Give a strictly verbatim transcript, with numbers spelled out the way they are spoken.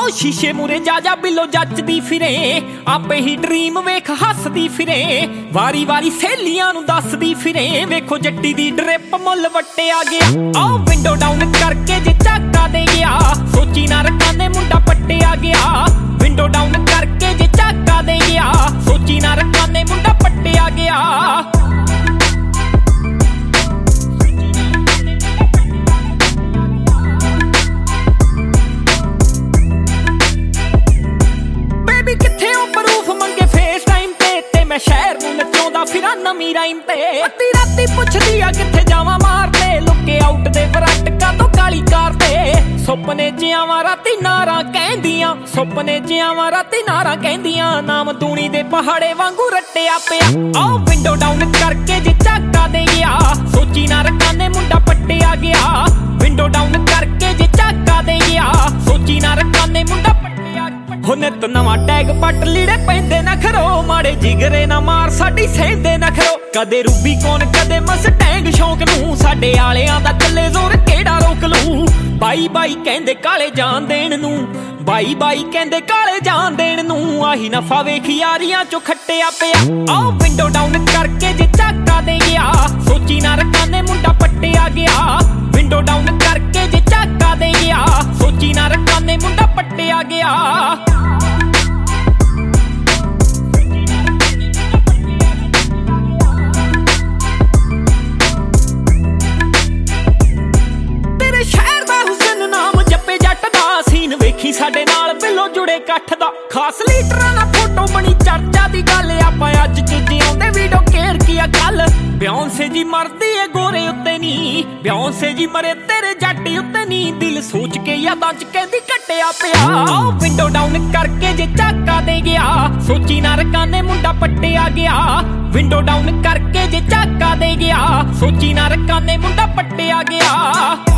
शीशे मुरे जा जा बिलो जचदी फिरे आपे ही ड्रीम वेख हसदी फिरे वारी वारी सहेलियां नू दसदी फिरे वेखो जट्टी दी ड्रिप मुल वट्टे आ गया आओ विंडो डाउन करके जे झाका दे गया सोची ना रकाने मुंडा पट्टे आ गया विंडो डाउन करके जे झाका दे गया सोची ना रकाने मुंडा पट्टे आ गया शहर नूं नचाउंदा फिरां नवीं राइम ते अद्धी राती पुछदी आ किथे जावां मारते लुके आउट दे बरटका तो काली कार ते सुपने च आवां राती नारां कहंदियां सुपने च आवां राती नारां कहंदियां नाम दूनी दे पहाड़े वांगू रट्टिया पिया आओ विंडो डाउन करके जे झाका दे गया सोची ना रकाने मुंडा पट्टे आ गया विंडो डाउन करके जे झाका दे गया सोची ना रकाने मुंडा हुने तो नवा टैग पट लीड़े पैंदे ना खरो माड़े जिगरे ना मार साडी सहेंदे ना खरो कदे रूबी कौन कदे मस्टैंग शौक नूं साडे आलियां दा चले जोर केड़ा रोक लूं बाई बाई कहंदे काले जान देण नूं बाई बाई कहंदे काले जान देण नूं आही नफा वेख यारियां चो खट्टिया पिया आओ विंडो डाउन करके जे झाका दे गया सोची ना रकाने मुंडा पट्टे आ गया विंडो डाउन करके जे झाका दे गया सोची ना रकाने मुंडा पट्टे आ गया वेखी साडे नाल बिलो जुड़े कठ दा खास लीडरां नाल फोटो बनी चर्चा दी गल आपां अज चीजी आउंदे वीडियो केयर किया गल ब्योंसे जी मरदी है गोरे उत्ते नी ब्योंसे जी मरे तेरे जट्टी उत्ते नी दिल सोच के यादां च कहंदी कट्टिया पिया आओ विंडो डाउन करके जे झाका दे गया सोची ना रकाने मुंडा पट्टे आ गया विंडो डाउन करके जे झाका दे गया सोची ना रकाने मुंडा पट्टे आ गया।